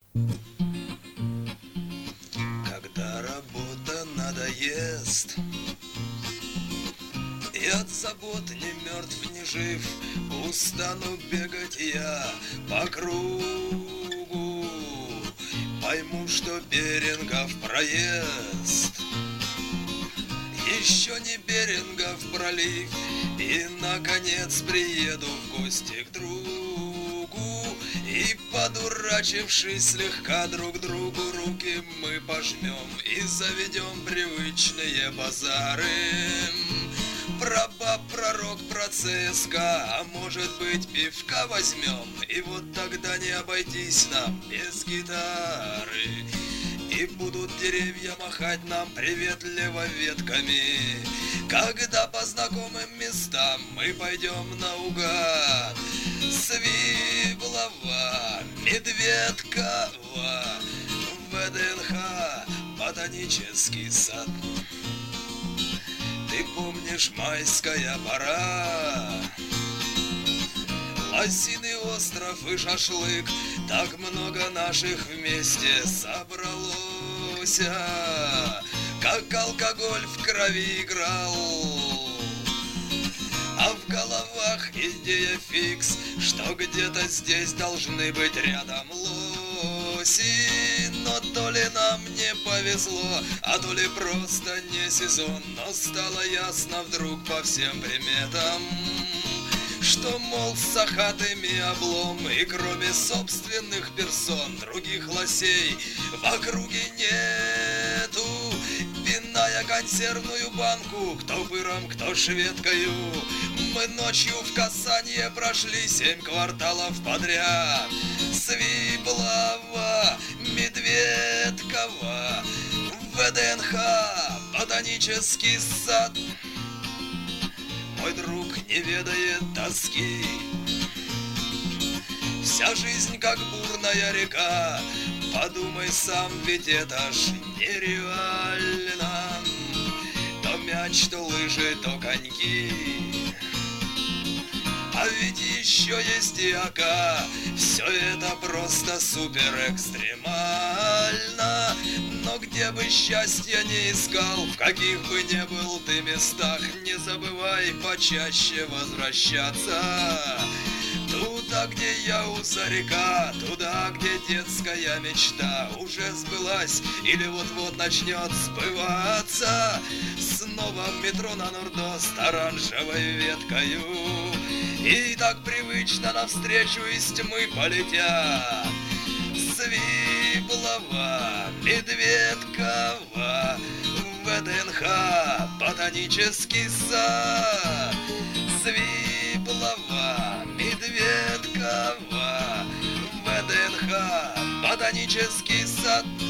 Когда работа надоест и от забот ни мертв, ни жив, устану бегать я по кругу, пойму, что Берингов проезд еще не Берингов пролив, и, наконец, приеду в гости к другу, и, подурачившись слегка друг другу, руки мы пожмем и заведем привычные базары. Про баб, про рок, про ЦСКА, а может быть пивка возьмем, и вот тогда не обойтись нам без гитары. И будут деревья махать нам приветливо ветками, когда по знакомым местам мы пойдем наугад. Свиблова, Медведкова, ВДНХ, ботанический сад. Ты помнишь, майская пора, Лосиный остров и шашлык, так много наших вместе собралось, как алкоголь в крови играл. А в головах идея фикс, что где-то здесь должны быть рядом лоси. Но то ли нам не повезло, а то ли просто не сезон, но стало ясно вдруг по всем приметам, что, мол, с сахатыми облом, и кроме собственных персон других лосей в округе нету. Пиная консервную банку, кто пыром, кто шведкою, мы ночью в касанье прошли 7 кварталов подряд. Свиблова, Медведкова, ВДНХ, ботанический сад. Мой друг не ведает тоски, вся жизнь как бурная река. Подумай сам, ведь это ж нереально. То мяч, то лыжи, то коньки, а ведь еще есть и АК. Все это просто супер экстремально. Но где бы счастья не искал, в каких бы не был ты местах, не забывай почаще возвращаться туда, где я у зарека, туда, где детская мечта уже сбылась или вот-вот начнет сбываться. Снова в метро на Нордост оранжевой веткою, и так привычно навстречу из тьмы полетят Свиблова, Медведкова, ВДНХ, ботанический сад. Свиблова, Медведкова, ВДНХ, ботанический сад.